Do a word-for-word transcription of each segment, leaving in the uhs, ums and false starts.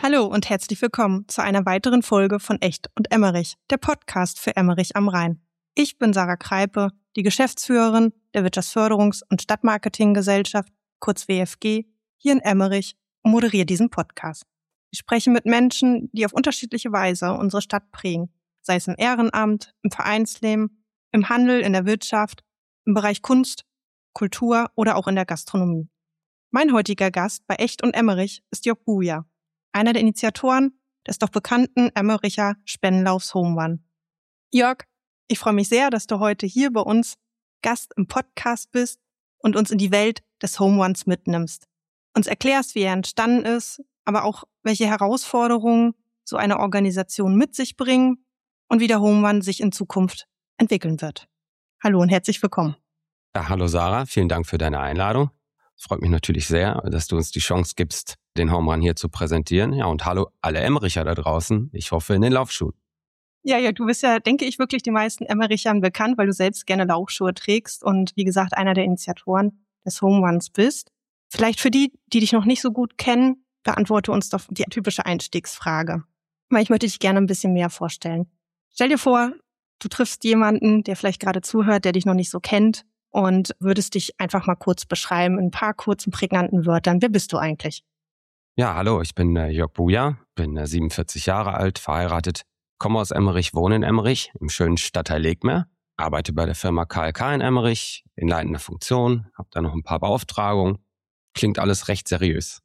Hallo und herzlich willkommen zu einer weiteren Folge von Echt und Emmerich, der Podcast für Emmerich am Rhein. Ich bin Sarah Kreipe, die Geschäftsführerin der Wirtschaftsförderungs- und Stadtmarketinggesellschaft, kurz W F G, hier in Emmerich und moderiere diesen Podcast. Ich spreche mit Menschen, die auf unterschiedliche Weise unsere Stadt prägen, sei es im Ehrenamt, im Vereinsleben, im Handel, in der Wirtschaft, im Bereich Kunst, Kultur oder auch in der Gastronomie. Mein heutiger Gast bei Echt und Emmerich ist Jörg Buja, einer der Initiatoren des doch bekannten Emmericher Spendenlaufs Home Run. Jörg, ich freue mich sehr, dass du heute hier bei uns Gast im Podcast bist und uns in die Welt des Home Runs mitnimmst. Uns erklärst, wie er entstanden ist, aber auch welche Herausforderungen so eine Organisation mit sich bringen und wie der Home Run sich in Zukunft entwickeln wird. Hallo und herzlich willkommen. Ja, hallo Sarah, vielen Dank für deine Einladung. Es freut mich natürlich sehr, dass du uns die Chance gibst, den Home Run hier zu präsentieren. Ja, und hallo alle Emmericher da draußen. Ich hoffe in den Laufschuhen. Ja, ja, du bist ja, denke ich, wirklich den meisten Emmerichern bekannt, weil du selbst gerne Laufschuhe trägst und wie gesagt einer der Initiatoren des Home Runs bist. Vielleicht für die, die dich noch nicht so gut kennen, beantworte uns doch die typische Einstiegsfrage. Weil ich möchte dich gerne ein bisschen mehr vorstellen. Stell dir vor, du triffst jemanden, der vielleicht gerade zuhört, der dich noch nicht so kennt und würdest dich einfach mal kurz beschreiben in ein paar kurzen, prägnanten Wörtern. Wer bist du eigentlich? Ja, hallo, ich bin äh, Jörg Buja, bin äh, siebenundvierzig Jahre alt, verheiratet, komme aus Emmerich, wohne in Emmerich, im schönen Stadtteil Legmeer, arbeite bei der Firma K L K in Emmerich, in leitender Funktion, habe da noch ein paar Beauftragungen. Klingt alles recht seriös.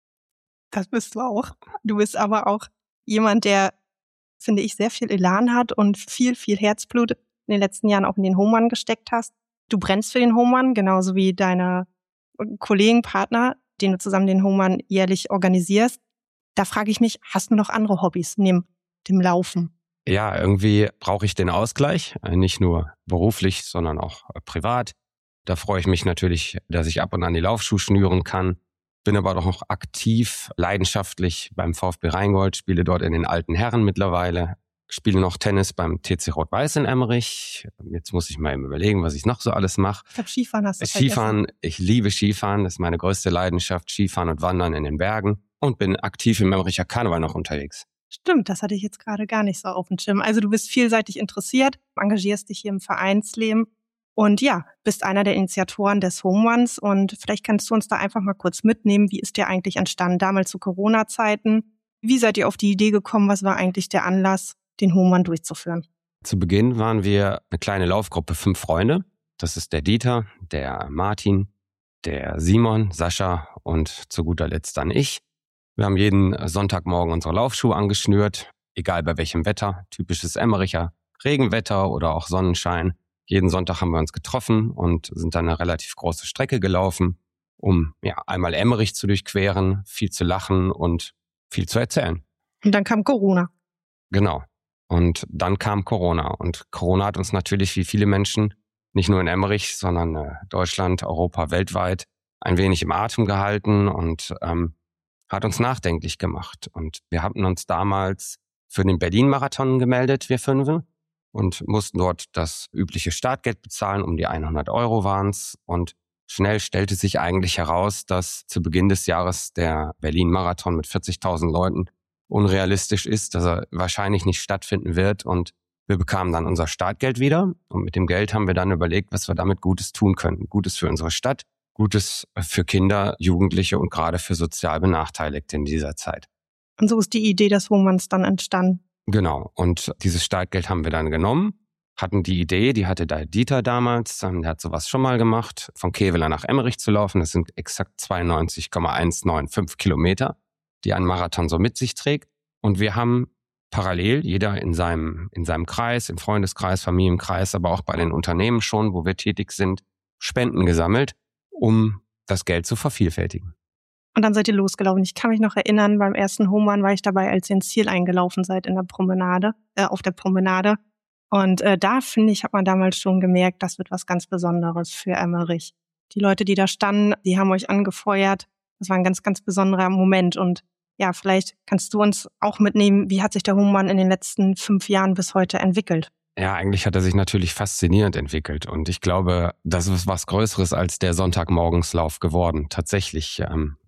Das bist du auch. Du bist aber auch jemand, der, finde ich, sehr viel Elan hat und viel, viel Herzblut in den letzten Jahren auch in den Home Run gesteckt hast. Du brennst für den Home Run, genauso wie deine Kollegen, Partner, den du zusammen den Home Run jährlich organisierst. Da frage ich mich, hast du noch andere Hobbys neben dem Laufen? Ja, irgendwie brauche ich den Ausgleich, nicht nur beruflich, sondern auch privat. Da freue ich mich natürlich, dass ich ab und an die Laufschuhe schnüren kann. Bin aber doch noch aktiv, leidenschaftlich beim VfB Rheingold, spiele dort in den alten Herren mittlerweile. Spiele noch Tennis beim T C Rot-Weiß in Emmerich. Jetzt muss ich mal eben überlegen, was ich noch so alles mache. Ich glaube, Skifahren hast du Skifahren, vergessen. Ich liebe Skifahren, das ist meine größte Leidenschaft. Skifahren und Wandern in den Bergen. Und bin aktiv im Emmericher Karneval noch unterwegs. Stimmt, das hatte ich jetzt gerade gar nicht so auf dem Schirm. Also du bist vielseitig interessiert, engagierst dich hier im Vereinsleben und ja, bist einer der Initiatoren des Home Runs. Und vielleicht kannst du uns da einfach mal kurz mitnehmen, wie ist der eigentlich entstanden, damals zu Corona-Zeiten? Wie seid ihr auf die Idee gekommen? Was war eigentlich der Anlass, den Home Run durchzuführen? Zu Beginn waren wir eine kleine Laufgruppe, fünf Freunde. Das ist der Dieter, der Martin, der Simon, Sascha und zu guter Letzt dann ich. Wir haben jeden Sonntagmorgen unsere Laufschuhe angeschnürt, egal bei welchem Wetter, typisches Emmericher Regenwetter oder auch Sonnenschein. Jeden Sonntag haben wir uns getroffen und sind dann eine relativ große Strecke gelaufen, um ja einmal Emmerich zu durchqueren, viel zu lachen und viel zu erzählen. Und dann kam Corona. Genau. Und dann kam Corona. Und Corona hat uns natürlich wie viele Menschen, nicht nur in Emmerich, sondern äh, Deutschland, Europa, weltweit, ein wenig im Atem gehalten und ähm, hat uns nachdenklich gemacht. Und wir hatten uns damals für den Berlin-Marathon gemeldet, wir Fünfe, und mussten dort das übliche Startgeld bezahlen, um die hundert Euro waren es. Und schnell stellte sich eigentlich heraus, dass zu Beginn des Jahres der Berlin-Marathon mit vierzigtausend Leuten unrealistisch ist, dass er wahrscheinlich nicht stattfinden wird. Und wir bekamen dann unser Startgeld wieder. Und mit dem Geld haben wir dann überlegt, was wir damit Gutes tun können. Gutes für unsere Stadt, Gutes für Kinder, Jugendliche und gerade für sozial Benachteiligte in dieser Zeit. Und so ist die Idee des Home Runs dann entstanden. Genau. Und dieses Startgeld haben wir dann genommen, hatten die Idee, die hatte der Dieter damals, der hat sowas schon mal gemacht, von Kevela nach Emmerich zu laufen. Das sind exakt zweiundneunzig Komma hundertfünfundneunzig Kilometer, die ein Marathon so mit sich trägt. Und wir haben parallel, jeder in seinem, in seinem Kreis, im Freundeskreis, Familienkreis, aber auch bei den Unternehmen schon, wo wir tätig sind, Spenden gesammelt, um das Geld zu vervielfältigen. Und dann seid ihr losgelaufen. Ich kann mich noch erinnern, beim ersten Home Run war ich dabei, als ihr ins Ziel eingelaufen seid in der Promenade, äh, auf der Promenade. Und äh, da, finde ich, hat man damals schon gemerkt, das wird was ganz Besonderes für Emmerich. Die Leute, die da standen, die haben euch angefeuert. Das war ein ganz, ganz besonderer Moment. Und ja, vielleicht kannst du uns auch mitnehmen, wie hat sich der Home Run in den letzten fünf Jahren bis heute entwickelt? Ja, eigentlich hat er sich natürlich faszinierend entwickelt und ich glaube, das ist was Größeres als der Sonntagmorgenslauf geworden. Tatsächlich, ähm,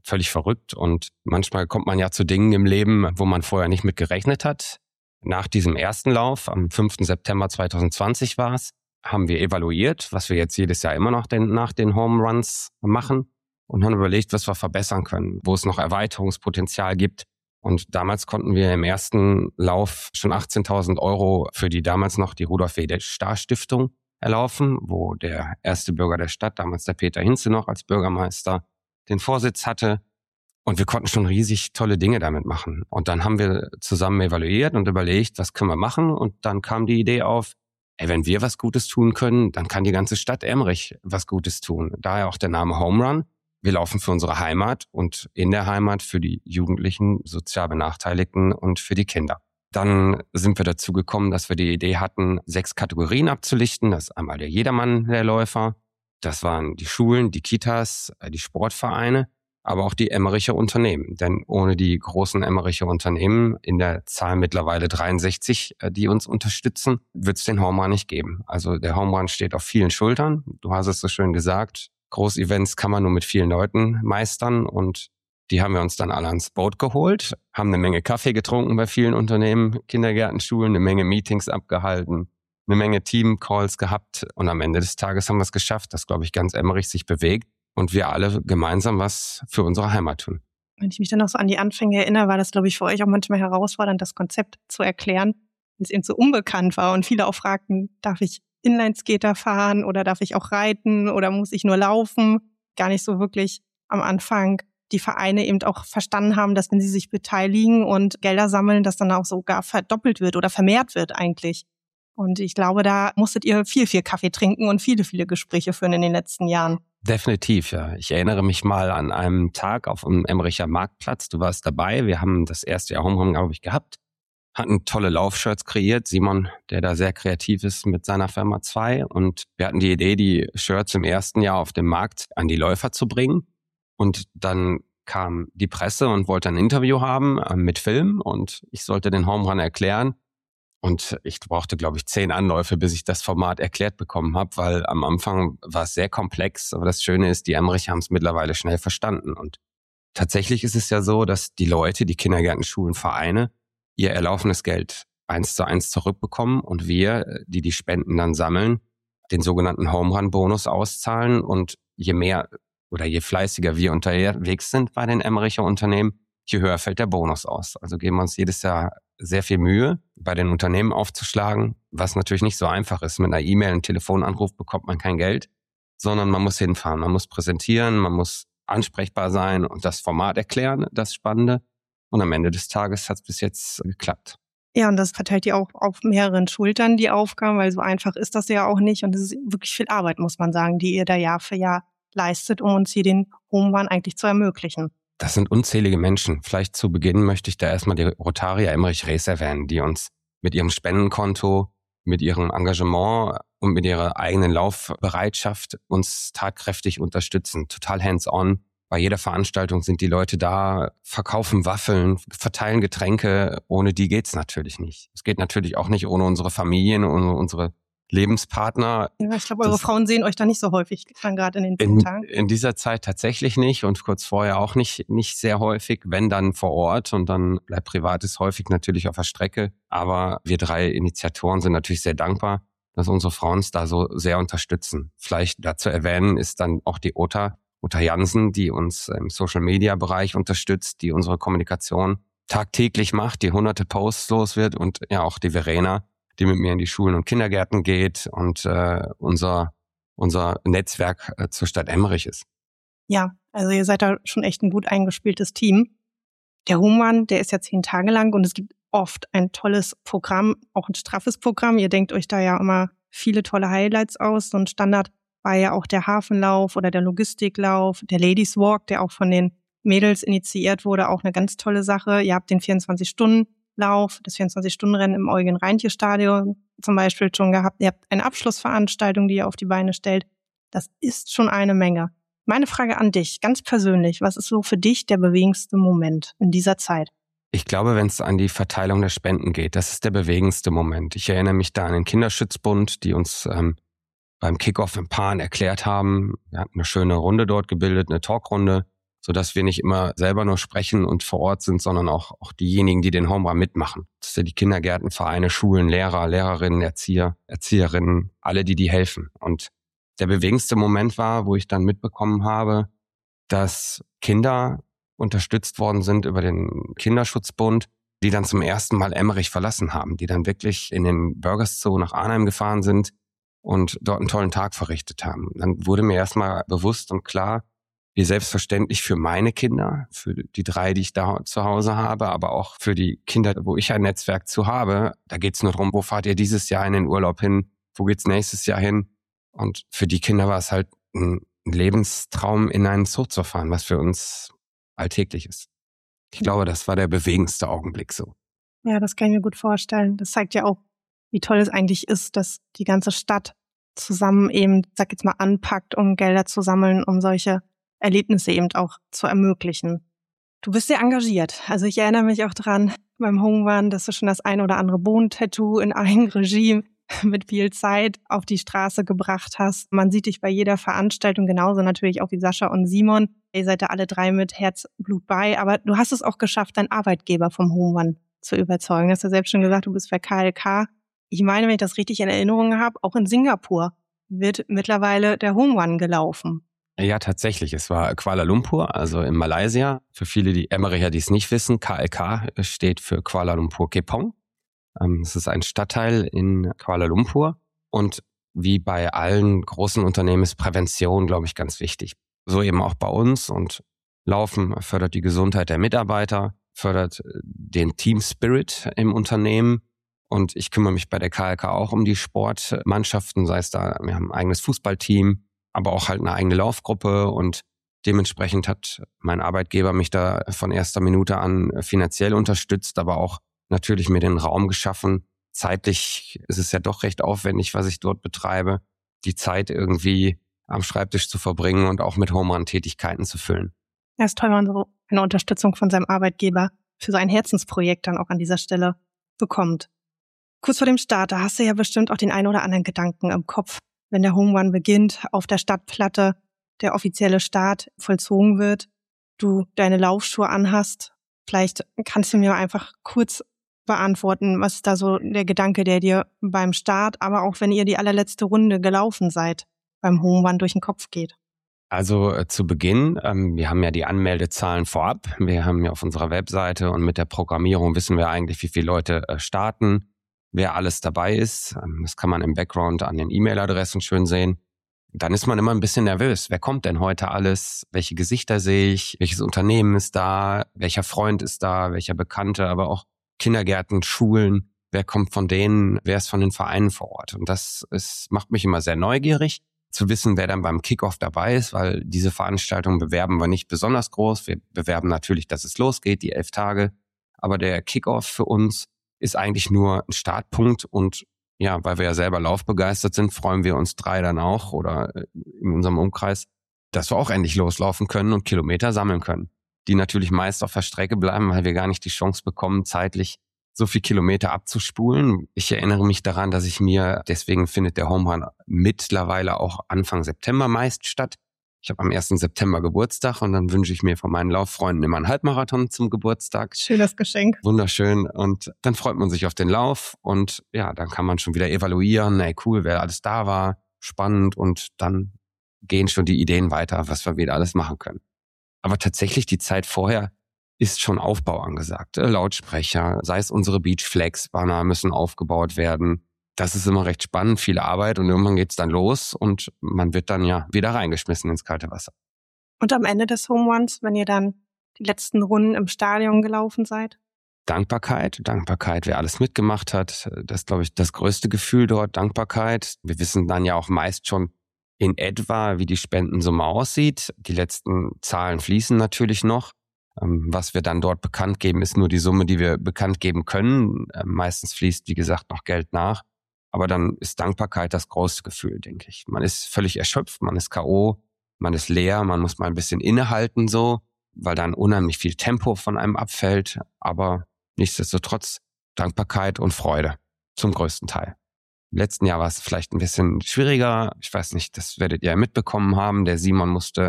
völlig verrückt. Und manchmal kommt man ja zu Dingen im Leben, wo man vorher nicht mit gerechnet hat. Nach diesem ersten Lauf, am fünften September zweitausendzwanzig war es, haben wir evaluiert, was wir jetzt jedes Jahr immer noch den, nach den Home Runs machen und haben überlegt, was wir verbessern können, wo es noch Erweiterungspotenzial gibt. Und damals konnten wir im ersten Lauf schon achtzehntausend Euro für die damals noch die Rudolf-W-Starr-Stiftung erlaufen, wo der erste Bürger der Stadt, damals der Peter Hinze noch als Bürgermeister, den Vorsitz hatte. Und wir konnten schon riesig tolle Dinge damit machen. Und dann haben wir zusammen evaluiert und überlegt, was können wir machen. Und dann kam die Idee auf, ey, wenn wir was Gutes tun können, dann kann die ganze Stadt Emmerich was Gutes tun. Daher auch der Name Home Run. Wir laufen für unsere Heimat und in der Heimat für die Jugendlichen, sozial Benachteiligten und für die Kinder. Dann sind wir dazu gekommen, dass wir die Idee hatten, sechs Kategorien abzulichten. Das ist einmal der Jedermann, der Läufer. Das waren die Schulen, die Kitas, die Sportvereine, aber auch die Emmericher Unternehmen. Denn ohne die großen Emmericher Unternehmen, in der Zahl mittlerweile dreiundsechzig, die uns unterstützen, wird es den Home Run nicht geben. Also der Home Run steht auf vielen Schultern. Du hast es so schön gesagt. Großevents kann man nur mit vielen Leuten meistern und die haben wir uns dann alle ans Boot geholt, haben eine Menge Kaffee getrunken bei vielen Unternehmen, Kindergärten, Schulen, eine Menge Meetings abgehalten, eine Menge Team-Calls gehabt und am Ende des Tages haben wir es geschafft, dass, glaube ich, ganz Emmerich sich bewegt und wir alle gemeinsam was für unsere Heimat tun. Wenn ich mich dann noch so an die Anfänge erinnere, war das, glaube ich, für euch auch manchmal herausfordernd, das Konzept zu erklären, weil es eben so unbekannt war und viele auch fragten, darf ich Inlineskater fahren oder darf ich auch reiten oder muss ich nur laufen? Gar nicht so wirklich am Anfang die Vereine eben auch verstanden haben, dass wenn sie sich beteiligen und Gelder sammeln, das dann auch sogar verdoppelt wird oder vermehrt wird eigentlich. Und ich glaube, da musstet ihr viel, viel Kaffee trinken und viele, viele Gespräche führen in den letzten Jahren. Definitiv, ja. Ich erinnere mich mal an einem Tag auf dem Emmericher Marktplatz. Du warst dabei. Wir haben das erste Jahr Home Run, glaube ich, gehabt. Hatten tolle Laufshirts kreiert. Simon, der da sehr kreativ ist mit seiner Firma zwei. Und wir hatten die Idee, die Shirts im ersten Jahr auf dem Markt an die Läufer zu bringen. Und dann kam die Presse und wollte ein Interview haben äh, mit Film. Und ich sollte den Home Run erklären. Und ich brauchte, glaube ich, zehn Anläufe, bis ich das Format erklärt bekommen habe, weil am Anfang war es sehr komplex. Aber das Schöne ist, die Emmericher haben es mittlerweile schnell verstanden. Und tatsächlich ist es ja so, dass die Leute, die Kindergärten, Schulen, Vereine, ihr erlaufenes Geld eins zu eins zurückbekommen und wir, die die Spenden dann sammeln, den sogenannten Home Run Bonus auszahlen. Und je mehr oder je fleißiger wir unterwegs sind bei den Emmericher Unternehmen, je höher fällt der Bonus aus. Also geben wir uns jedes Jahr sehr viel Mühe, bei den Unternehmen aufzuschlagen, was natürlich nicht so einfach ist. Mit einer E-Mail, einem Telefonanruf bekommt man kein Geld, sondern man muss hinfahren, man muss präsentieren, man muss ansprechbar sein und das Format erklären, das Spannende. Und am Ende des Tages hat es bis jetzt geklappt. Ja, und das verteilt ihr auch auf mehreren Schultern, die Aufgaben, weil so einfach ist das ja auch nicht. Und es ist wirklich viel Arbeit, muss man sagen, die ihr da Jahr für Jahr leistet, um uns hier den Home Run eigentlich zu ermöglichen. Das sind unzählige Menschen. Vielleicht zu Beginn möchte ich da erstmal die Rotaria Emmerich Rees erwähnen, die uns mit ihrem Spendenkonto, mit ihrem Engagement und mit ihrer eigenen Laufbereitschaft uns tatkräftig unterstützen. Total hands-on. Bei jeder Veranstaltung sind die Leute da, verkaufen Waffeln, verteilen Getränke. Ohne die geht's natürlich nicht. Es geht natürlich auch nicht ohne unsere Familien, ohne unsere Lebenspartner. Ja, ich glaube, eure das Frauen sehen euch da nicht so häufig, dann gerade in den in, Tagen. In dieser Zeit tatsächlich nicht und kurz vorher auch nicht, nicht sehr häufig, wenn dann vor Ort und dann bleibt Privates häufig natürlich auf der Strecke. Aber wir drei Initiatoren sind natürlich sehr dankbar, dass unsere Frauen uns da so sehr unterstützen. Vielleicht dazu erwähnen ist dann auch die Ota, Ota Jansen, die uns im Social-Media-Bereich unterstützt, die unsere Kommunikation tagtäglich macht, die hunderte Posts los wird und ja auch die Verena, die mit mir in die Schulen und Kindergärten geht und äh, unser unser Netzwerk äh, zur Stadt Emmerich ist. Ja, also ihr seid da schon echt ein gut eingespieltes Team. Der Home Run, der ist ja zehn Tage lang und es gibt oft ein tolles Programm, auch ein straffes Programm. Ihr denkt euch da ja immer viele tolle Highlights aus. So ein Standard war ja auch der Hafenlauf oder der Logistiklauf, der Ladies Walk, der auch von den Mädels initiiert wurde, auch eine ganz tolle Sache. Ihr habt den vierundzwanzig-Stunden-Lauf, das vierundzwanzig-Stunden-Rennen im Eugen-Reintje-Stadion zum Beispiel schon gehabt. Ihr habt eine Abschlussveranstaltung, die ihr auf die Beine stellt. Das ist schon eine Menge. Meine Frage an dich, ganz persönlich, was ist so für dich der bewegendste Moment in dieser Zeit? Ich glaube, wenn es an die Verteilung der Spenden geht, das ist der bewegendste Moment. Ich erinnere mich da an den Kinderschützbund, die uns ähm, beim Kickoff im Pan erklärt haben. Wir hatten eine schöne Runde dort gebildet, eine Talkrunde, sodass wir nicht immer selber nur sprechen und vor Ort sind, sondern auch, auch diejenigen, die den Home Run mitmachen. Das sind die Kindergärten, Vereine, Schulen, Lehrer, Lehrerinnen, Erzieher, Erzieherinnen, alle, die die helfen. Und der bewegendste Moment war, wo ich dann mitbekommen habe, dass Kinder unterstützt worden sind über den Kinderschutzbund, die dann zum ersten Mal Emmerich verlassen haben, die dann wirklich in den Burgers Zoo nach Arnhem gefahren sind und dort einen tollen Tag verrichtet haben. Dann wurde mir erstmal bewusst und klar, wie selbstverständlich für meine Kinder, für die drei, die ich da zu Hause habe, aber auch für die Kinder, wo ich ein Netzwerk zu habe, da geht's nur darum, wo fahrt ihr dieses Jahr in den Urlaub hin, wo geht's nächstes Jahr hin? Und für die Kinder war es halt ein Lebenstraum, in einen Zoo zu fahren, was für uns alltäglich ist. Ich glaube, das war der bewegendste Augenblick so. Ja, das kann ich mir gut vorstellen. Das zeigt ja auch, wie toll es eigentlich ist, dass die ganze Stadt zusammen eben, sag jetzt mal, anpackt, um Gelder zu sammeln, um solche Erlebnisse eben auch zu ermöglichen. Du bist sehr engagiert. Also ich erinnere mich auch dran beim Home Run, dass du schon das ein oder andere Bohnentattoo in Eigenregie mit viel Zeit auf die Straße gebracht hast. Man sieht dich bei jeder Veranstaltung, genauso natürlich auch wie Sascha und Simon. Ihr seid da alle drei mit Herzblut bei, aber du hast es auch geschafft, deinen Arbeitgeber vom Home Run zu überzeugen. Du hast ja selbst schon gesagt, du bist bei K L K. Ich meine, wenn ich das richtig in Erinnerung habe, auch in Singapur wird mittlerweile der Home Run gelaufen. Ja, tatsächlich. Es war Kuala Lumpur, also in Malaysia. Für viele, die Emmericher, die es nicht wissen, K L K steht für Kuala Lumpur Kepong. Es ist ein Stadtteil in Kuala Lumpur. Und wie bei allen großen Unternehmen ist Prävention, glaube ich, ganz wichtig. So eben auch bei uns. Und Laufen fördert die Gesundheit der Mitarbeiter, fördert den Team Spirit im Unternehmen. Und ich kümmere mich bei der K L K auch um die Sportmannschaften, sei es da, wir haben ein eigenes Fußballteam, aber auch halt eine eigene Laufgruppe, und dementsprechend hat mein Arbeitgeber mich da von erster Minute an finanziell unterstützt, aber auch natürlich mir den Raum geschaffen. Zeitlich ist es ja doch recht aufwendig, was ich dort betreibe, die Zeit irgendwie am Schreibtisch zu verbringen und auch mit Home-Run-Tätigkeiten zu füllen. Ja, ist toll, wenn man so eine Unterstützung von seinem Arbeitgeber für so ein Herzensprojekt dann auch an dieser Stelle bekommt. Kurz vor dem Start, da hast du ja bestimmt auch den einen oder anderen Gedanken im Kopf, wenn der Home Run beginnt, auf der Stadtplatte, der offizielle Start vollzogen wird, du deine Laufschuhe anhast. Vielleicht kannst du mir einfach kurz beantworten, was ist da so der Gedanke, der dir beim Start, aber auch wenn ihr die allerletzte Runde gelaufen seid, beim Home Run durch den Kopf geht? Also äh, zu Beginn, ähm, wir haben ja die Anmeldezahlen vorab. Wir haben ja auf unserer Webseite und mit der Programmierung wissen wir eigentlich, wie viele Leute äh, starten, wer alles dabei ist. Ähm, das kann man im Background an den E-Mail-Adressen schön sehen. Dann ist man immer ein bisschen nervös. Wer kommt denn heute alles? Welche Gesichter sehe ich? Welches Unternehmen ist da? Welcher Freund ist da? Welcher Bekannte? Aber auch Kindergärten, Schulen. Wer kommt von denen? Wer ist von den Vereinen vor Ort? Und das ist, macht mich immer sehr neugierig, zu wissen, wer dann beim Kickoff dabei ist, weil diese Veranstaltung bewerben wir nicht besonders groß. Wir bewerben natürlich, dass es losgeht, die elf Tage. Aber der Kickoff für uns ist eigentlich nur ein Startpunkt, und ja, weil wir ja selber laufbegeistert sind, freuen wir uns drei dann auch oder in unserem Umkreis, dass wir auch endlich loslaufen können und Kilometer sammeln können, die natürlich meist auf der Strecke bleiben, weil wir gar nicht die Chance bekommen, zeitlich so viel Kilometer abzuspulen. Ich erinnere mich daran, dass ich mir, deswegen findet der Home Run mittlerweile auch Anfang September meist statt. Ich habe am ersten September Geburtstag und dann wünsche ich mir von meinen Lauffreunden immer einen Halbmarathon zum Geburtstag. Schönes Geschenk. Wunderschön. Und dann freut man sich auf den Lauf und ja, dann kann man schon wieder evaluieren. Ey, cool, wer alles da war, spannend, und dann gehen schon die Ideen weiter, was wir wieder alles machen können. Aber tatsächlich die Zeit vorher ist schon Aufbau angesagt. Lautsprecher, sei es unsere Beach Flags Banner müssen aufgebaut werden. Das ist immer recht spannend, viel Arbeit, und irgendwann geht's dann los und man wird dann ja wieder reingeschmissen ins kalte Wasser. Und am Ende des Home Runs, wenn ihr dann die letzten Runden im Stadion gelaufen seid? Dankbarkeit, Dankbarkeit, wer alles mitgemacht hat. Das ist, glaube ich, das größte Gefühl dort, Dankbarkeit. Wir wissen dann ja auch meist schon in etwa, wie die Spendensumme aussieht. Die letzten Zahlen fließen natürlich noch. Was wir dann dort bekannt geben, ist nur die Summe, die wir bekannt geben können. Meistens fließt, wie gesagt, noch Geld nach. Aber dann ist Dankbarkeit das größte Gefühl, denke ich. Man ist völlig erschöpft, man ist K O, man ist leer, man muss mal ein bisschen innehalten so, weil dann unheimlich viel Tempo von einem abfällt. Aber nichtsdestotrotz Dankbarkeit und Freude zum größten Teil. Im letzten Jahr war es vielleicht ein bisschen schwieriger. Ich weiß nicht, das werdet ihr ja mitbekommen haben. Der Simon musste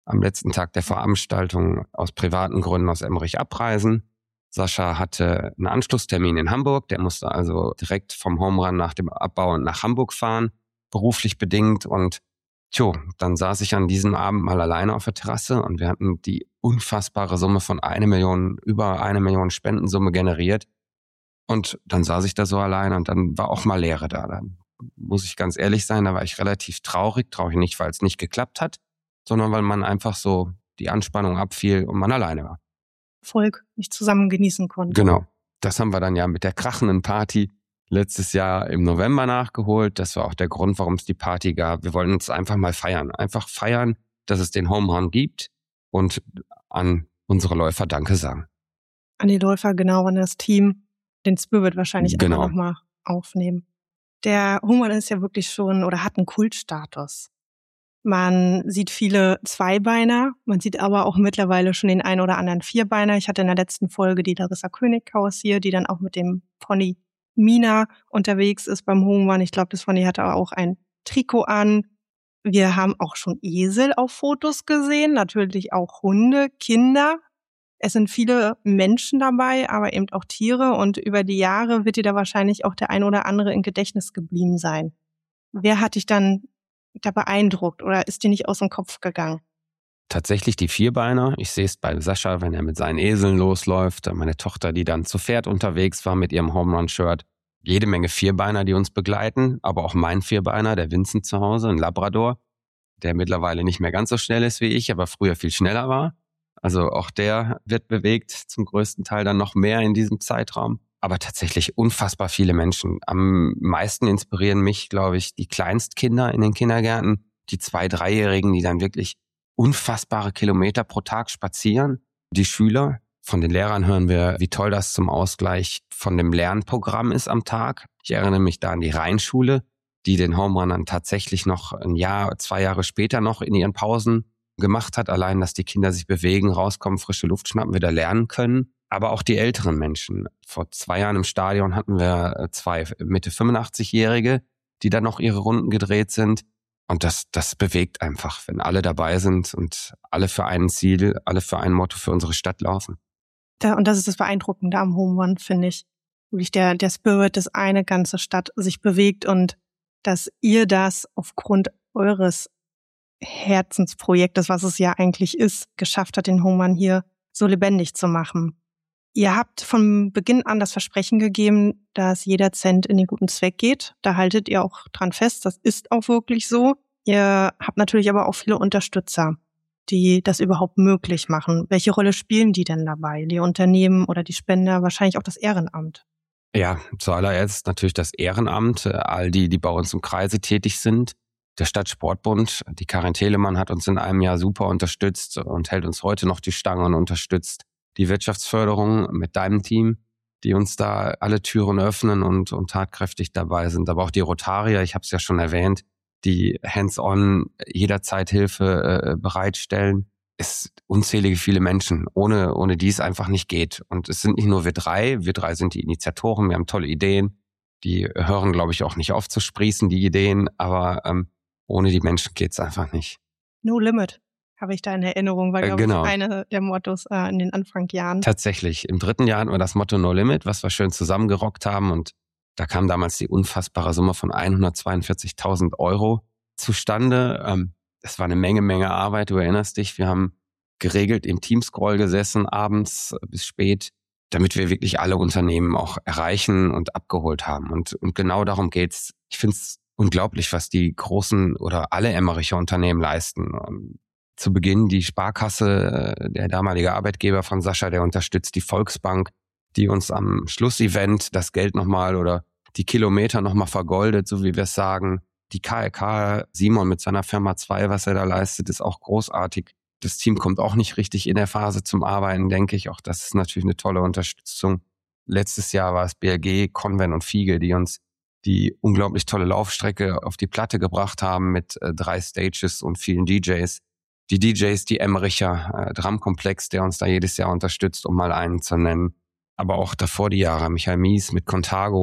am letzten Tag der Veranstaltung aus privaten Gründen aus Emmerich abreisen. Sascha hatte einen Anschlusstermin in Hamburg, der musste also direkt vom Home Run nach dem Abbau nach Hamburg fahren, beruflich bedingt. Und tjo, dann saß ich an diesem Abend mal alleine auf der Terrasse und wir hatten die unfassbare Summe von eine Million, über eine Million Spendensumme generiert. Und dann saß ich da so alleine und dann war auch mal Leere da. Dann muss ich ganz ehrlich sein, da war ich relativ traurig. Traurig nicht, weil es nicht geklappt hat, sondern weil man einfach so die Anspannung abfiel und man alleine war. Erfolg nicht zusammen genießen konnte. Genau. Das haben wir dann ja mit der krachenden Party letztes Jahr im November nachgeholt. Das war auch der Grund, warum es die Party gab. Wir wollten uns einfach mal feiern. Einfach feiern, dass es den Home Run gibt und an unsere Läufer Danke sagen. An die Läufer, genau, an das Team. Den Spirit wahrscheinlich genau. einfach nochmal aufnehmen. Der Home Run ist ja wirklich schon oder hat einen Kultstatus. Man sieht viele Zweibeiner, man sieht aber auch mittlerweile schon den einen oder anderen Vierbeiner. Ich hatte in der letzten Folge die Larissa Könighaus hier, die dann auch mit dem Pony Mina unterwegs ist beim Home Run. Ich glaube, das Pony hatte auch ein Trikot an. Wir haben auch schon Esel auf Fotos gesehen, natürlich auch Hunde, Kinder. Es sind viele Menschen dabei, aber eben auch Tiere. Und über die Jahre wird dir da wahrscheinlich auch der ein oder andere im Gedächtnis geblieben sein. Wer hat dich dann da beeindruckt oder ist dir nicht aus dem Kopf gegangen? Tatsächlich die Vierbeiner. Ich sehe es bei Sascha, wenn er mit seinen Eseln losläuft. Meine Tochter, die dann zu Pferd unterwegs war mit ihrem Home Run Shirt. Jede Menge Vierbeiner, die uns begleiten. Aber auch mein Vierbeiner, der Vincent zu Hause, ein Labrador, der mittlerweile nicht mehr ganz so schnell ist wie ich, aber früher viel schneller war. Also auch der wird bewegt, zum größten Teil dann noch mehr in diesem Zeitraum. Aber tatsächlich unfassbar viele Menschen. Am meisten inspirieren mich, glaube ich, die Kleinstkinder in den Kindergärten, die Zwei-, Dreijährigen, die dann wirklich unfassbare Kilometer pro Tag spazieren. Die Schüler, von den Lehrern hören wir, wie toll das zum Ausgleich von dem Lernprogramm ist am Tag. Ich erinnere mich da an die Rheinschule, die den Home Run dann tatsächlich noch ein Jahr, zwei Jahre später noch in ihren Pausen gemacht hat. Allein, dass die Kinder sich bewegen, rauskommen, frische Luft schnappen, wieder lernen können. Aber auch die älteren Menschen. Vor zwei Jahren im Stadion hatten wir zwei Mitte fünfundachtzig-Jährige, die dann noch ihre Runden gedreht sind. Und das, das bewegt einfach, wenn alle dabei sind und alle für ein Ziel, alle für ein Motto für unsere Stadt laufen. Da, und das ist das Beeindruckende am Home Run, finde ich. Wirklich der, der Spirit, dass eine ganze Stadt sich bewegt und dass ihr das aufgrund eures Herzensprojektes, was es ja eigentlich ist, geschafft hat, den Home Run hier so lebendig zu machen. Ihr habt von Beginn an das Versprechen gegeben, dass jeder Cent in den guten Zweck geht. Da haltet ihr auch dran fest, das ist auch wirklich so. Ihr habt natürlich aber auch viele Unterstützer, die das überhaupt möglich machen. Welche Rolle spielen die denn dabei? Die Unternehmen oder die Spender, wahrscheinlich auch das Ehrenamt? Ja, zuallererst natürlich das Ehrenamt, all die, die bei uns im Kreise tätig sind. Der Stadtsportbund, die Karin Telemann hat uns in einem Jahr super unterstützt und hält uns heute noch die Stange und unterstützt die Wirtschaftsförderung mit deinem Team, die uns da alle Türen öffnen und, und tatkräftig dabei sind. Aber auch die Rotarier, ich habe es ja schon erwähnt, die hands-on jederzeit Hilfe äh, bereitstellen. Es unzählige viele Menschen, ohne, ohne die es einfach nicht geht. Und es sind nicht nur wir drei, wir drei sind die Initiatoren, wir haben tolle Ideen. Die hören, glaube ich, auch nicht auf zu sprießen, die Ideen, aber ähm, ohne die Menschen geht's einfach nicht. No limit. Habe ich da in Erinnerung, war, glaube äh, genau. ich, eine der Mottos äh, in den Anfangsjahren. Tatsächlich. Im dritten Jahr hatten wir das Motto No Limit, was wir schön zusammengerockt haben. Und da kam damals die unfassbare Summe von hundertzweiundvierzigtausend Euro zustande. Ähm, das war eine Menge, Menge Arbeit. Du erinnerst dich, wir haben geregelt im Teamscroll gesessen, abends bis spät, damit wir wirklich alle Unternehmen auch erreichen und abgeholt haben. Und, und genau darum geht's. Ich finde es unglaublich, was die großen oder alle Emmericher Unternehmen leisten. Zu Beginn die Sparkasse, der damalige Arbeitgeber von Sascha, der unterstützt die Volksbank, die uns am Schlussevent das Geld nochmal oder die Kilometer nochmal vergoldet, so wie wir es sagen. Die K L K, Simon mit seiner Firma zwei, was er da leistet, ist auch großartig. Das Team kommt auch nicht richtig in der Phase zum Arbeiten, denke ich. Auch das ist natürlich eine tolle Unterstützung. Letztes Jahr war es B L G, Conven und Fiege, die uns die unglaublich tolle Laufstrecke auf die Platte gebracht haben mit äh, drei Stages und vielen D Js. Die D Js, die Emmericher äh, Drumkomplex, der uns da jedes Jahr unterstützt, um mal einen zu nennen. Aber auch davor die Jahre, Michael Mies mit Contago,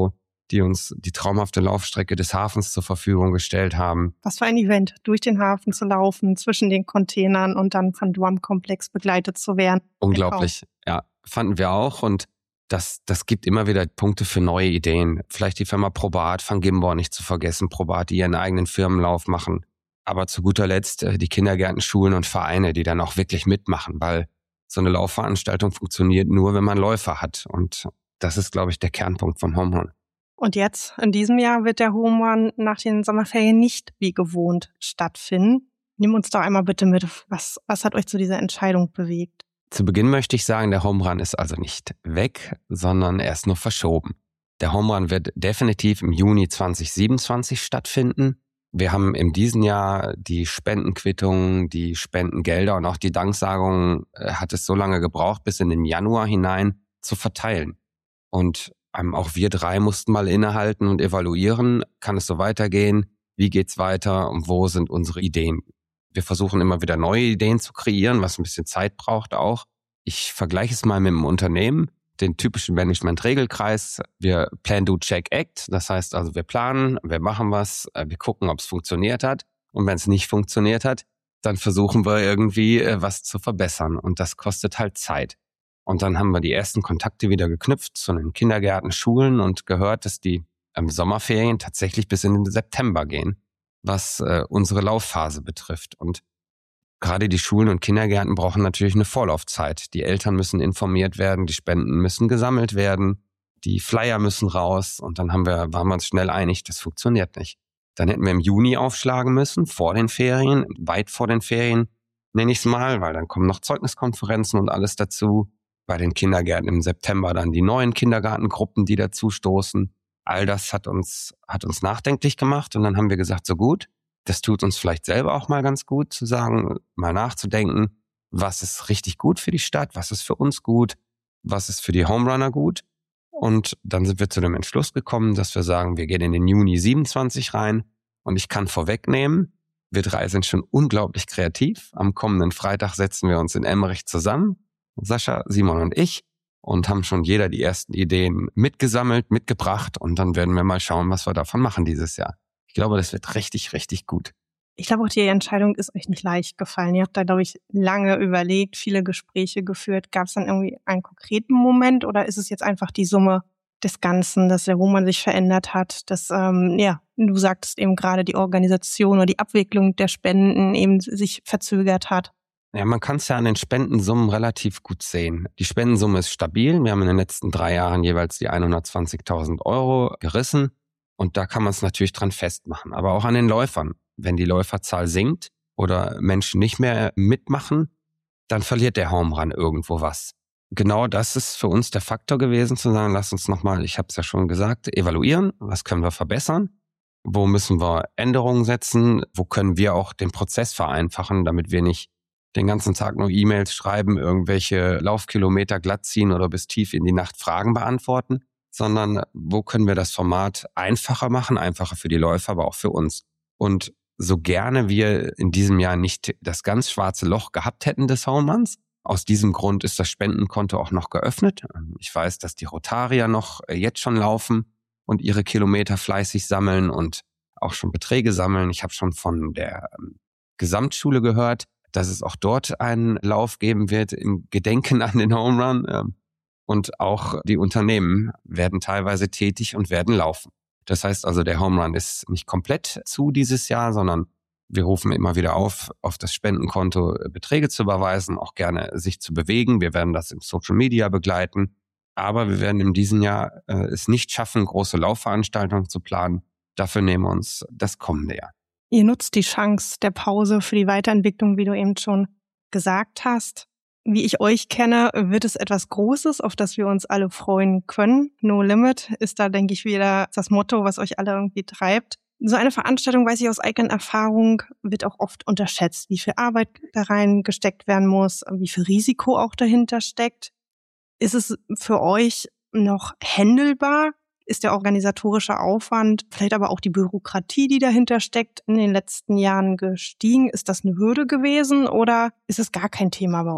die uns die traumhafte Laufstrecke des Hafens zur Verfügung gestellt haben. Was für ein Event, durch den Hafen zu laufen, zwischen den Containern und dann von Drum Complex begleitet zu werden. Unglaublich, ja, fanden wir auch. Und das, das gibt immer wieder Punkte für neue Ideen. Vielleicht die Firma Probat von Gimbor nicht zu vergessen. Probat, die ihren eigenen Firmenlauf machen. Aber zu guter Letzt die Kindergärten, Schulen und Vereine, die dann auch wirklich mitmachen, weil so eine Laufveranstaltung funktioniert nur, wenn man Läufer hat. Und das ist, glaube ich, der Kernpunkt vom Home Run. Und jetzt, in diesem Jahr, wird der Home Run nach den Sommerferien nicht wie gewohnt stattfinden. Nimm uns doch einmal bitte mit, was, was hat euch zu dieser Entscheidung bewegt? Zu Beginn möchte ich sagen, der Home Run ist also nicht weg, sondern er ist nur verschoben. Der Home Run wird definitiv im Juni zwanzig siebenundzwanzig stattfinden. Wir haben in diesem Jahr die Spendenquittungen, die Spendengelder und auch die Danksagungen, äh, hat es so lange gebraucht, bis in den Januar hinein zu verteilen. Und ähm, auch wir drei mussten mal innehalten und evaluieren, kann es so weitergehen, wie geht's weiter und wo sind unsere Ideen. Wir versuchen immer wieder neue Ideen zu kreieren, was ein bisschen Zeit braucht auch. Ich vergleiche es mal mit einem Unternehmen, den typischen Management-Regelkreis. Wir Plan, Do, Check, Act. Das heißt also, wir planen, wir machen was, wir gucken, ob es funktioniert hat. Und wenn es nicht funktioniert hat, dann versuchen wir irgendwie was zu verbessern. Und das kostet halt Zeit. Und dann haben wir die ersten Kontakte wieder geknüpft zu den Kindergärten, Schulen und gehört, dass die im Sommerferien tatsächlich bis in den September gehen, was äh, unsere Laufphase betrifft. Und gerade die Schulen und Kindergärten brauchen natürlich eine Vorlaufzeit. Die Eltern müssen informiert werden, die Spenden müssen gesammelt werden, die Flyer müssen raus. Und dann haben wir, waren wir uns schnell einig, das funktioniert nicht. Dann hätten wir im Juni aufschlagen müssen, vor den Ferien, weit vor den Ferien, nenne ich es mal, weil dann kommen noch Zeugniskonferenzen und alles dazu. Bei den Kindergärten im September dann die neuen Kindergartengruppen, die dazu stoßen. All das hat uns, hat uns nachdenklich gemacht. Und dann haben wir gesagt, so gut, das tut uns vielleicht selber auch mal ganz gut, zu sagen, mal nachzudenken, was ist richtig gut für die Stadt, was ist für uns gut, was ist für die Homerunner gut. Und dann sind wir zu dem Entschluss gekommen, dass wir sagen, wir gehen in den Juni siebenundzwanzig rein. Und ich kann vorwegnehmen, wir drei sind schon unglaublich kreativ. Am kommenden Freitag setzen wir uns in Emmerich zusammen, Sascha, Simon und ich, und haben schon jeder die ersten Ideen mitgesammelt, mitgebracht. Und dann werden wir mal schauen, was wir davon machen dieses Jahr. Ich glaube, das wird richtig, richtig gut. Ich glaube auch, die Entscheidung ist euch nicht leicht gefallen. Ihr habt da, glaube ich, lange überlegt, viele Gespräche geführt. Gab es dann irgendwie einen konkreten Moment oder ist es jetzt einfach die Summe des Ganzen, dass der Roman sich verändert hat, dass, ähm, ja, du sagtest eben gerade, die Organisation oder die Abwicklung der Spenden eben sich verzögert hat? Ja, man kann es ja an den Spendensummen relativ gut sehen. Die Spendensumme ist stabil. Wir haben in den letzten drei Jahren jeweils die hundertzwanzigtausend Euro gerissen. Und da kann man es natürlich dran festmachen. Aber auch an den Läufern. Wenn die Läuferzahl sinkt oder Menschen nicht mehr mitmachen, dann verliert der Home Run irgendwo was. Genau das ist für uns der Faktor gewesen, zu sagen, lass uns nochmal, ich habe es ja schon gesagt, evaluieren. Was können wir verbessern? Wo müssen wir Änderungen setzen? Wo können wir auch den Prozess vereinfachen, damit wir nicht den ganzen Tag nur E-Mails schreiben, irgendwelche Laufkilometer glatt ziehen oder bis tief in die Nacht Fragen beantworten, sondern wo können wir das Format einfacher machen, einfacher für die Läufer, aber auch für uns. Und so gerne wir in diesem Jahr nicht das ganz schwarze Loch gehabt hätten des Home Runs, aus diesem Grund ist das Spendenkonto auch noch geöffnet. Ich weiß, dass die Rotarier noch jetzt schon laufen und ihre Kilometer fleißig sammeln und auch schon Beträge sammeln. Ich habe schon von der Gesamtschule gehört, dass es auch dort einen Lauf geben wird im Gedenken an den Home Run. Und auch die Unternehmen werden teilweise tätig und werden laufen. Das heißt also, der Home Run ist nicht komplett zu dieses Jahr, sondern wir rufen immer wieder auf, auf das Spendenkonto Beträge zu überweisen, auch gerne sich zu bewegen. Wir werden das im Social Media begleiten. Aber wir werden in diesem Jahr äh, es nicht schaffen, große Laufveranstaltungen zu planen. Dafür nehmen wir uns das kommende Jahr. Ihr nutzt die Chance der Pause für die Weiterentwicklung, wie du eben schon gesagt hast. Wie ich euch kenne, wird es etwas Großes, auf das wir uns alle freuen können. No Limit ist da, denke ich, wieder das Motto, was euch alle irgendwie treibt. So eine Veranstaltung, weiß ich aus eigener Erfahrung, wird auch oft unterschätzt, wie viel Arbeit da rein gesteckt werden muss, wie viel Risiko auch dahinter steckt. Ist es für euch noch händelbar? Ist der organisatorische Aufwand, vielleicht aber auch die Bürokratie, die dahinter steckt, in den letzten Jahren gestiegen? Ist das eine Hürde gewesen oder ist es gar kein Thema bei euch?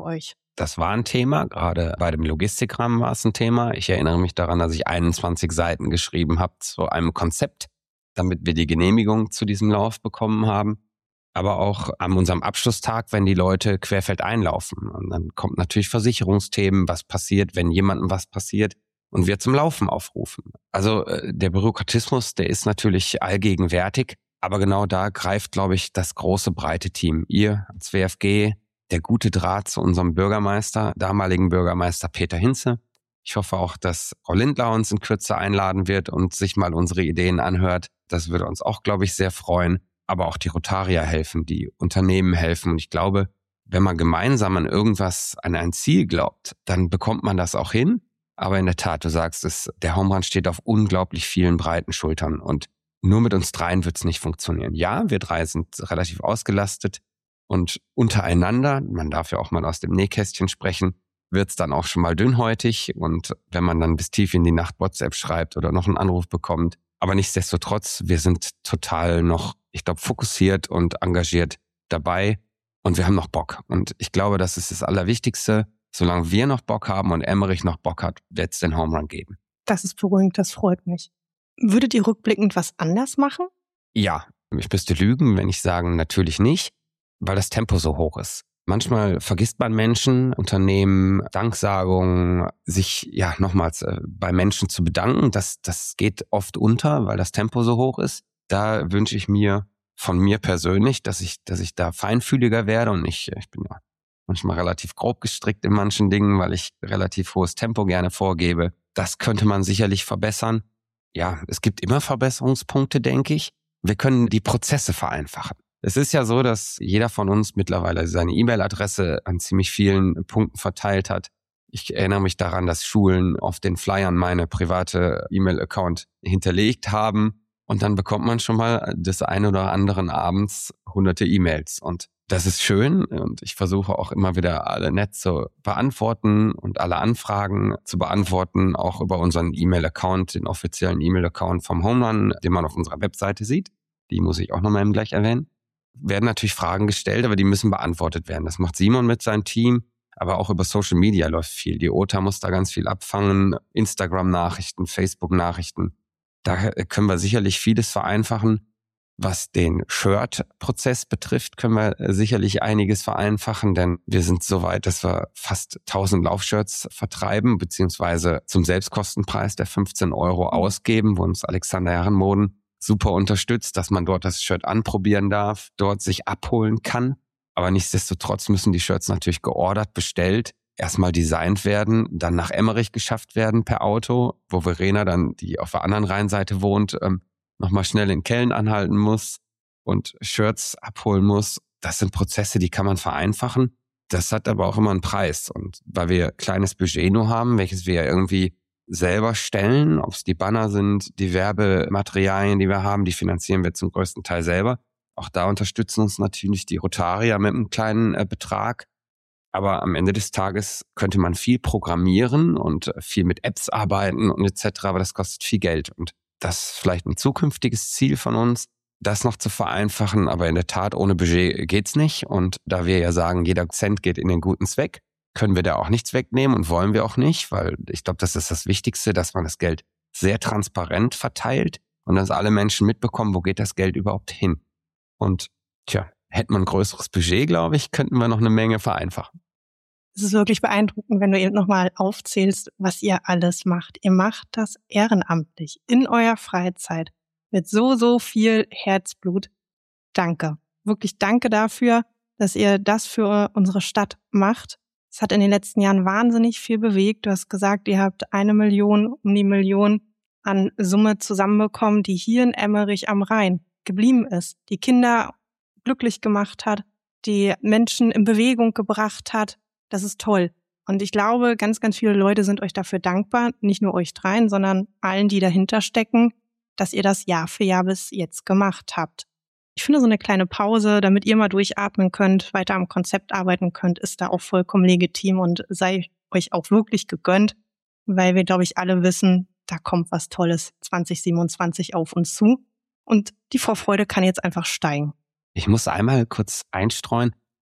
Das war ein Thema, gerade bei dem Logistikrahmen war es ein Thema. Ich erinnere mich daran, dass ich einundzwanzig Seiten geschrieben habe zu einem Konzept, damit wir die Genehmigung zu diesem Lauf bekommen haben. Aber auch an unserem Abschlusstag, wenn die Leute querfeldein laufen. Und dann kommt natürlich Versicherungsthemen, was passiert, wenn jemandem was passiert und wir zum Laufen aufrufen. Also äh, der Bürokratismus, der ist natürlich allgegenwärtig, aber genau da greift, glaube ich, das große, breite Team. Ihr als W F G, der gute Draht zu unserem Bürgermeister, damaligen Bürgermeister Peter Hinze. Ich hoffe auch, dass Frau Lindler uns in Kürze einladen wird und sich mal unsere Ideen anhört. Das würde uns auch, glaube ich, sehr freuen. Aber auch die Rotarier helfen, die Unternehmen helfen. Und ich glaube, wenn man gemeinsam an irgendwas, an ein Ziel glaubt, dann bekommt man das auch hin. Aber in der Tat, du sagst es, der Home Run steht auf unglaublich vielen breiten Schultern. Und nur mit uns dreien wird es nicht funktionieren. Ja, wir drei sind relativ ausgelastet. Und untereinander, man darf ja auch mal aus dem Nähkästchen sprechen, wird es dann auch schon mal dünnhäutig. Und wenn man dann bis tief in die Nacht WhatsApp schreibt oder noch einen Anruf bekommt. Aber nichtsdestotrotz, wir sind total noch, ich glaube, fokussiert und engagiert dabei. Und wir haben noch Bock. Und ich glaube, das ist das Allerwichtigste. Solange wir noch Bock haben und Emmerich noch Bock hat, wird es den Home Run geben. Das ist beruhigend, das freut mich. Würdet ihr rückblickend was anders machen? Ja, ich müsste lügen, wenn ich sagen, natürlich nicht, weil das Tempo so hoch ist. Manchmal vergisst man Menschen, Unternehmen, Danksagungen, sich ja nochmals äh, bei Menschen zu bedanken. Das, das geht oft unter, weil das Tempo so hoch ist. Da wünsche ich mir von mir persönlich, dass ich, dass ich da feinfühliger werde und ich, ich bin ja manchmal relativ grob gestrickt in manchen Dingen, weil ich relativ hohes Tempo gerne vorgebe. Das könnte man sicherlich verbessern. Ja, es gibt immer Verbesserungspunkte, denke ich. Wir können die Prozesse vereinfachen. Es ist ja so, dass jeder von uns mittlerweile seine E-Mail-Adresse an ziemlich vielen Punkten verteilt hat. Ich erinnere mich daran, dass Schulen auf den Flyern meine private E-Mail-Account hinterlegt haben. Und dann bekommt man schon mal des einen oder anderen Abends hunderte E-Mails. Und das ist schön. Und ich versuche auch immer wieder alle nett zu beantworten und alle Anfragen zu beantworten, auch über unseren E-Mail-Account, den offiziellen E-Mail-Account vom Home Run, den man auf unserer Webseite sieht. Die muss ich auch nochmal eben gleich erwähnen. Werden natürlich Fragen gestellt, aber die müssen beantwortet werden. Das macht Simon mit seinem Team, aber auch über Social Media läuft viel. Die O T A muss da ganz viel abfangen, Instagram-Nachrichten, Facebook-Nachrichten. Da können wir sicherlich vieles vereinfachen. Was den Shirt-Prozess betrifft, können wir sicherlich einiges vereinfachen, denn wir sind so weit, dass wir fast tausend Laufshirts vertreiben, beziehungsweise zum Selbstkostenpreis der fünfzehn Euro ausgeben, wo uns Alexander Herrenmoden super unterstützt, dass man dort das Shirt anprobieren darf, dort sich abholen kann. Aber nichtsdestotrotz müssen die Shirts natürlich geordert, bestellt, erstmal designt werden, dann nach Emmerich geschafft werden per Auto, wo Verena dann, die auf der anderen Rheinseite wohnt, ähm, nochmal schnell in Köln anhalten muss und Shirts abholen muss. Das sind Prozesse, die kann man vereinfachen. Das hat aber auch immer einen Preis. Und weil wir kleines Budget nur haben, welches wir ja irgendwie selber stellen, ob es die Banner sind, die Werbematerialien, die wir haben, die finanzieren wir zum größten Teil selber. Auch da unterstützen uns natürlich die Rotarier mit einem kleinen äh, Betrag. Aber am Ende des Tages könnte man viel programmieren und viel mit Apps arbeiten und et cetera. Aber das kostet viel Geld. Und das ist vielleicht ein zukünftiges Ziel von uns, das noch zu vereinfachen. Aber in der Tat, ohne Budget geht's nicht. Und da wir ja sagen, jeder Cent geht in den guten Zweck, können wir da auch nichts wegnehmen und wollen wir auch nicht, weil ich glaube, das ist das Wichtigste, dass man das Geld sehr transparent verteilt und dass alle Menschen mitbekommen, wo geht das Geld überhaupt hin. Und tja, hätten wir ein größeres Budget, glaube ich, könnten wir noch eine Menge vereinfachen. Es ist wirklich beeindruckend, wenn du eben nochmal aufzählst, was ihr alles macht. Ihr macht das ehrenamtlich, in eurer Freizeit, mit so, so viel Herzblut. Danke. Wirklich danke dafür, dass ihr das für unsere Stadt macht. Es hat in den letzten Jahren wahnsinnig viel bewegt. Du hast gesagt, ihr habt eine Million, um die Million an Summe zusammenbekommen, die hier in Emmerich am Rhein geblieben ist, die Kinder glücklich gemacht hat, die Menschen in Bewegung gebracht hat. Das ist toll. Und ich glaube, ganz, ganz viele Leute sind euch dafür dankbar, nicht nur euch dreien, sondern allen, die dahinter stecken, dass ihr das Jahr für Jahr bis jetzt gemacht habt. Ich finde, so eine kleine Pause, damit ihr mal durchatmen könnt, weiter am Konzept arbeiten könnt, ist da auch vollkommen legitim und sei euch auch wirklich gegönnt, weil wir, glaube ich, alle wissen, da kommt was Tolles zwanzig siebenundzwanzig auf uns zu und die Vorfreude kann jetzt einfach steigen. Ich muss einmal kurz einstreuen.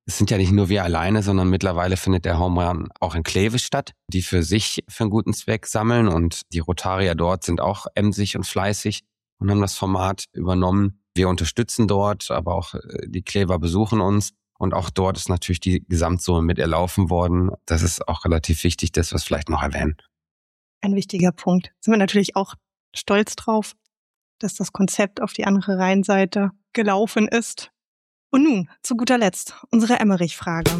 es sind ja nicht nur wir alleine, sondern mittlerweile findet der Home Run auch in Kleve statt, die für sich für einen guten Zweck sammeln. Und die Rotarier dort sind auch emsig und fleißig und haben das Format übernommen. Wir unterstützen dort, aber auch die Klever besuchen uns. Und auch dort ist natürlich die Gesamtsumme mit erlaufen worden. Das ist auch relativ wichtig, dass wir es vielleicht noch erwähnen. Ein wichtiger Punkt. Sind wir natürlich auch stolz drauf, dass das Konzept auf die andere Rheinseite gelaufen ist. Und nun, zu guter Letzt, unsere Emmerich-Frage.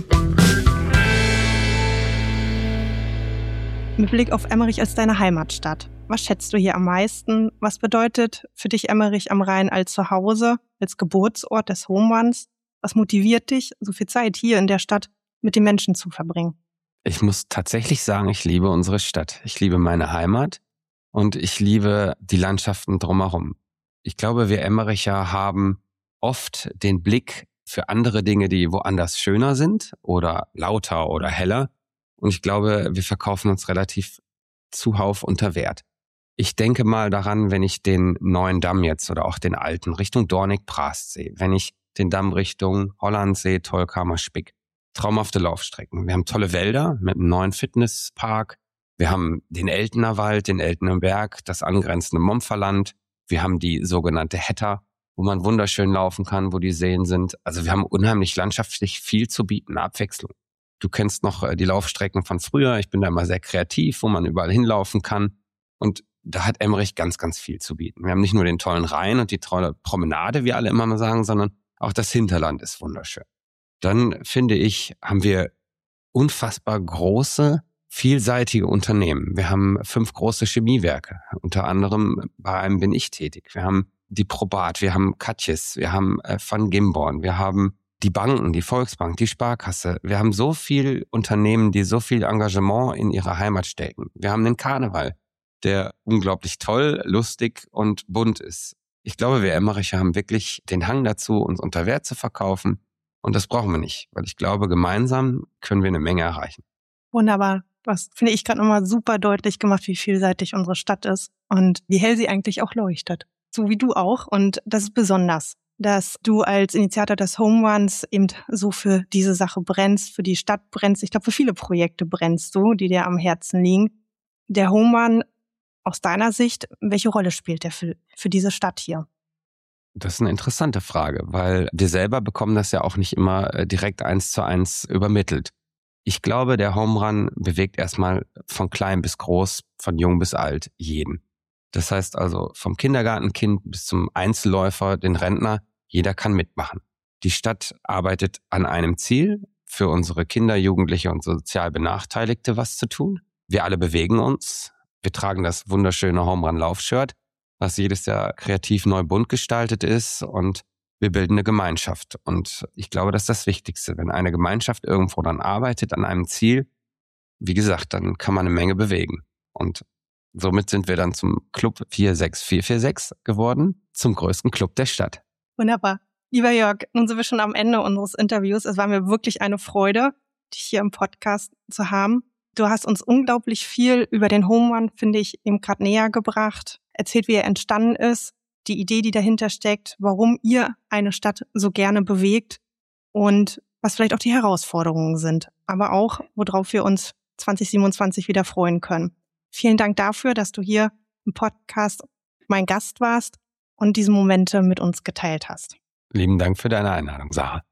Mit Blick auf Emmerich als deine Heimatstadt. Was schätzt du hier am meisten? Was bedeutet für dich Emmerich am Rhein als Zuhause, als Geburtsort des Home Runs? Was motiviert dich, so viel Zeit hier in der Stadt mit den Menschen zu verbringen? Ich muss tatsächlich sagen, ich liebe unsere Stadt. Ich liebe meine Heimat und ich liebe die Landschaften drumherum. Ich glaube, wir Emmericher haben oft den Blick für andere Dinge, die woanders schöner sind oder lauter oder heller. Und ich glaube, wir verkaufen uns relativ zuhauf unter Wert. Ich denke mal daran, wenn ich den neuen Damm jetzt oder auch den alten Richtung Dornig-Prast sehe, wenn ich den Damm Richtung Holland sehe, Tolkamer Spick. Traumhafte Laufstrecken. Wir haben tolle Wälder mit einem neuen Fitnesspark. Wir haben den Eltener Wald, den Eltener Berg, das angrenzende Momferland. Wir haben die sogenannte Hetter, wo man wunderschön laufen kann, wo die Seen sind. Also wir haben unheimlich landschaftlich viel zu bieten, Abwechslung. Du kennst noch die Laufstrecken von früher. Ich bin da immer sehr kreativ, wo man überall hinlaufen kann. Und da hat Emmerich ganz, ganz viel zu bieten. Wir haben nicht nur den tollen Rhein und die tolle Promenade, wie alle immer mal sagen, sondern auch das Hinterland ist wunderschön. Dann, finde ich, haben wir unfassbar große, vielseitige Unternehmen. Wir haben fünf große Chemiewerke. Unter anderem bei einem bin ich tätig. Wir haben die Probat, wir haben Katjes, wir haben äh, Van Gimborn, wir haben die Banken, die Volksbank, die Sparkasse. Wir haben so viel Unternehmen, die so viel Engagement in ihre Heimat stecken. Wir haben den Karneval, der unglaublich toll, lustig und bunt ist. Ich glaube, wir Emmericher haben wirklich den Hang dazu, uns unter Wert zu verkaufen. Und das brauchen wir nicht, weil ich glaube, gemeinsam können wir eine Menge erreichen. Wunderbar. Du hast, finde ich, gerade nochmal super deutlich gemacht, wie vielseitig unsere Stadt ist und wie hell sie eigentlich auch leuchtet. So wie du auch. Und das ist besonders, dass du als Initiator des Home Runs eben so für diese Sache brennst, für die Stadt brennst. Ich glaube, für viele Projekte brennst du, die dir am Herzen liegen. Der Home Run, aus deiner Sicht, welche Rolle spielt der für, für diese Stadt hier? Das ist eine interessante Frage, weil wir selber bekommen das ja auch nicht immer direkt eins zu eins übermittelt. Ich glaube, der Home Run bewegt erstmal von klein bis groß, von jung bis alt, jeden. Das heißt also vom Kindergartenkind bis zum Einzelläufer, den Rentner, jeder kann mitmachen. Die Stadt arbeitet an einem Ziel, für unsere Kinder, Jugendliche und sozial Benachteiligte was zu tun. Wir alle bewegen uns. Wir tragen das wunderschöne Home Run Laufshirt, was jedes Jahr kreativ neu bunt gestaltet ist, und wir bilden eine Gemeinschaft. Und ich glaube, das ist das Wichtigste. Wenn eine Gemeinschaft irgendwo dann arbeitet an einem Ziel, wie gesagt, dann kann man eine Menge bewegen. Und somit sind wir dann zum Club vier sechs vier vier sechs geworden, zum größten Club der Stadt. Wunderbar. Lieber Jörg, nun sind wir schon am Ende unseres Interviews. Es war mir wirklich eine Freude, dich hier im Podcast zu haben. Du hast uns unglaublich viel über den Home Run, finde ich, eben gerade näher gebracht. Erzählt, wie er entstanden ist, die Idee, die dahinter steckt, warum ihr eine Stadt so gerne bewegt und was vielleicht auch die Herausforderungen sind, aber auch, worauf wir uns zwanzig siebenundzwanzig wieder freuen können. Vielen Dank dafür, dass du hier im Podcast mein Gast warst und diese Momente mit uns geteilt hast. Lieben Dank für deine Einladung, Sarah.